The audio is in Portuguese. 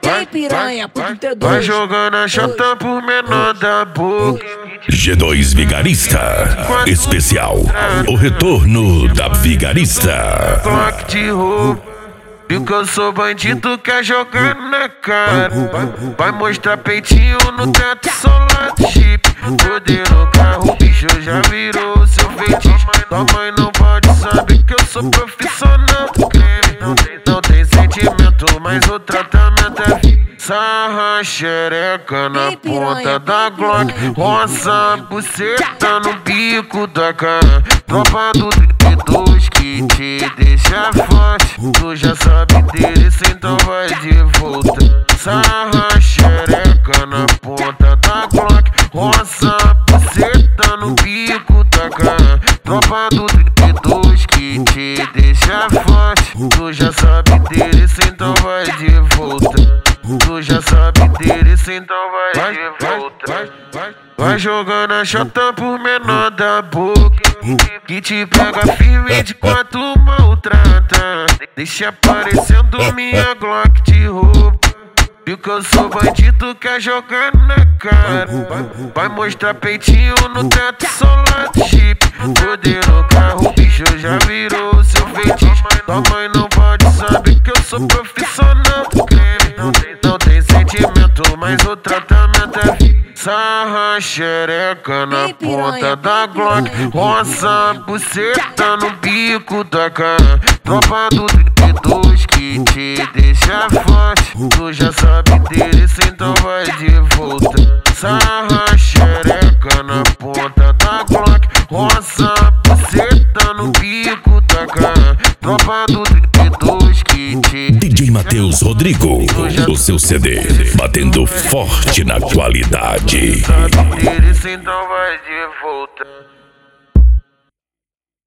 Tem piranha, vai jogando a chata por menor da boca. G2 Vigarista Especial, o retorno da Vigarista. Glock de roupa, viu que eu sou bandido, quer jogar na cara. Vai mostrar peitinho no teto, solar de chip. Poder no carro, bicho já virou seu feitiço. Tua mãe não pode saber que eu sou profissional do creme. Não tem sentimento, mas o tratamento é sarra xereca na ponta da Glock. Roça a buceta no bico da cara. Tropa do 32 que te deixa forte. Tu já sabe deles, então vai de volta. Sarra xereca na ponta da Glock. Roça a buceta no bico da cara. Tropa do 32 que te deixa forte. Tu já sabe deles, então vai de volta. Tu já sabe deles, então vai de volta. Vai jogando a chata por menor da boca, que te pega firme de quanto maltrata. Deixa aparecendo minha Glock de roupa. Viu que eu sou bandido, quer jogar na cara. Vai mostrar peitinho no teto, solar de chip. Poder no carro, bicho já virou seu feitiço. Tua mãe não pode saber que eu sou profissional do creme. Não tem sentimento, mas o tratamento é sarra xereca na ponta da Glock. Roça a buceta no bico da cara. Tropa do 32 que te deixa forte. Tu já sabe deles, então vai de volta. Sarra xereca na ponta da Glock. Roça a buceta no bico da cara. Tropa do 32 que te DJ Matheus Rodrigo, o seu CD batendo forte na qualidade. sabe deles, então vai de volta.